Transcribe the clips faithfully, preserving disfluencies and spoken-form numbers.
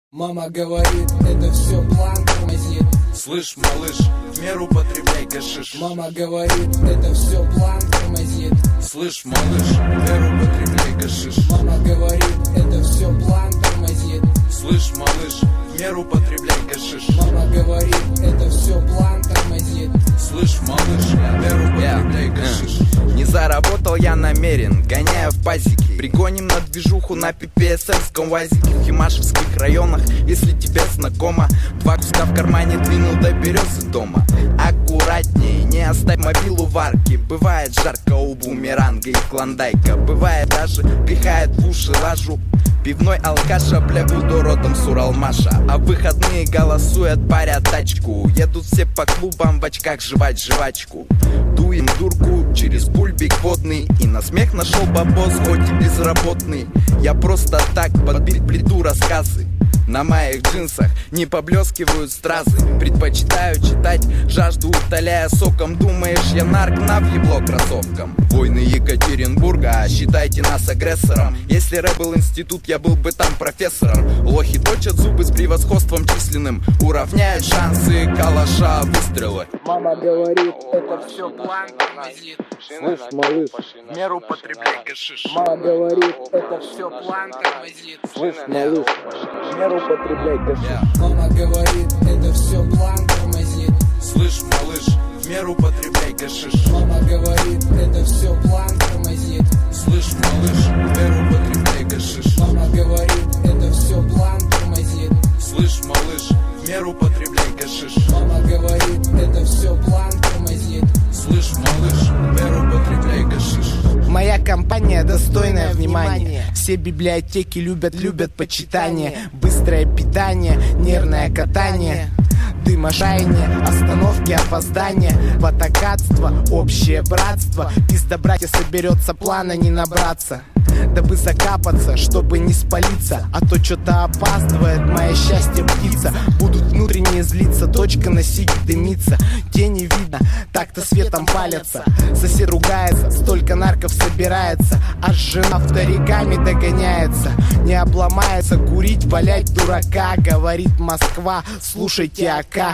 Мама говорит, это все план тормозит. Слышь, малыш, в меру потребляй гашиш. Мама говорит, это все план тормозит. Слышь, малыш, в меру потребляй гашиш. Мама говорит, это все план тормозит. Слышь, малыш, в меру потребляй гашиш. Мама говорит, это все план тормозит. Слышь, малыш, в меру потребляй гашиш. Не заработал я намерен, гоняя в пазике. Пригоним на движуху на пипесовском вазике. В Химашевских районах, если тебе знакомо. Два куска в кармане двинул до березы дома. Аккуратнее, не оставь мобилу в арке. Бывает жарко у бумеранга и клондайка. Бывает даже пихает в уши лажу. Пивной алкаша, бля, буду родом с Уралмаша. А в выходные голосуют, парят тачку. Едут все по клубам в очках жевать жвачку. Дуем дурку через бульбик водный. И на смех нашел бабос, хоть и безработный. Я просто так подбить плиту рассказы. На моих джинсах не поблескивают стразы. Предпочитаю читать, жажду утоляя соком. Думаешь, я нарк, на въебло кроссовкам. Войны Екатеринбурга, считайте нас агрессором. Если рэп был институт, я был бы там профессором. Лохи точат зубы с превосходством численным. Уравняют шансы калаша выстрелы. Мама говорит, это все план тормозит. Слышь, малыш, в меру потребляй гашиш. Мама говорит, это все план тормозит. Слышь, малыш, в меру потребляй гашиш. Мама говорит, это все план тормозит. Слышь, малыш, в меру потребляй гашиш. Мама говорит, это все план тормозит. Слышь, малыш, в меру потребляй гашиш. Мама говорит, это все план тормозит. Слышь, малыш, в меру потребляй гашиш. Мама говорит, это все план тормозит. Слышь, малыш, в меру потребляй гашиш. Моя компания достойная внимания. Все библиотеки любят, любят почитание. Быстрое питание, нервное катание. Дым, ошаяние, остановки, опоздания. Ватакатство, общее братство. Пизда, братья, соберется, плана не набраться. Дабы закапаться, чтобы не спалиться. А то что-то опаздывает, мое счастье птица. Будут внутренне злиться, точка на сиге дымится. Тени видно, так-то светом палятся. Сосед ругается, столько нарков собирается. Аж жена вториками догоняется. Не обломается, курить, валять дурака. Говорит Москва, слушайте АК.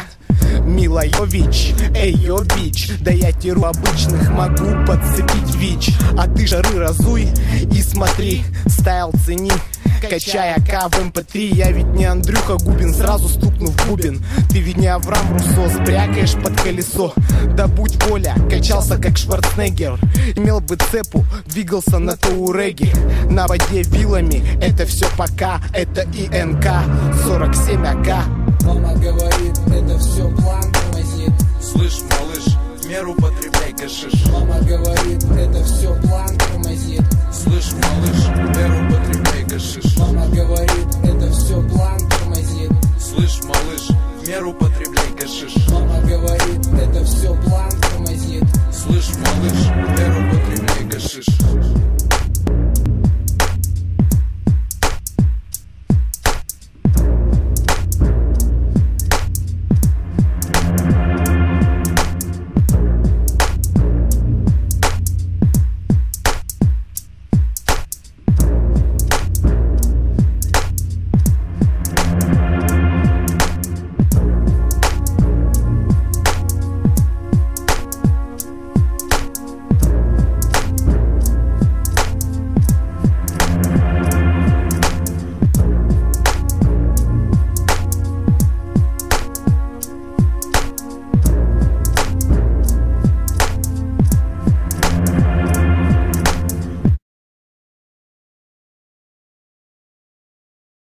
Милойович, эй, йо, бич. Да я теру обычных могу подцепить ВИЧ. А ты шары разуй и смотри, стайл цени. Качай АК в эм пэ три. Я ведь не Андрюха Губин, сразу стукнув бубен. Ты ведь не Авраам Руссо, спрякаешь под колесо. Да будь воля, качался как Шварценеггер. Имел бы цепу, двигался на Тауреге. На воде вилами, это все пока. Это и эн ка сорок семь АК. Мама говорит, это все план тормозит. Слышь, малыш, в меру потребляй гашиш. Мама говорит, это все план тормозит. Слышь, малыш, в меру потребляй гашиш. Мама говорит, это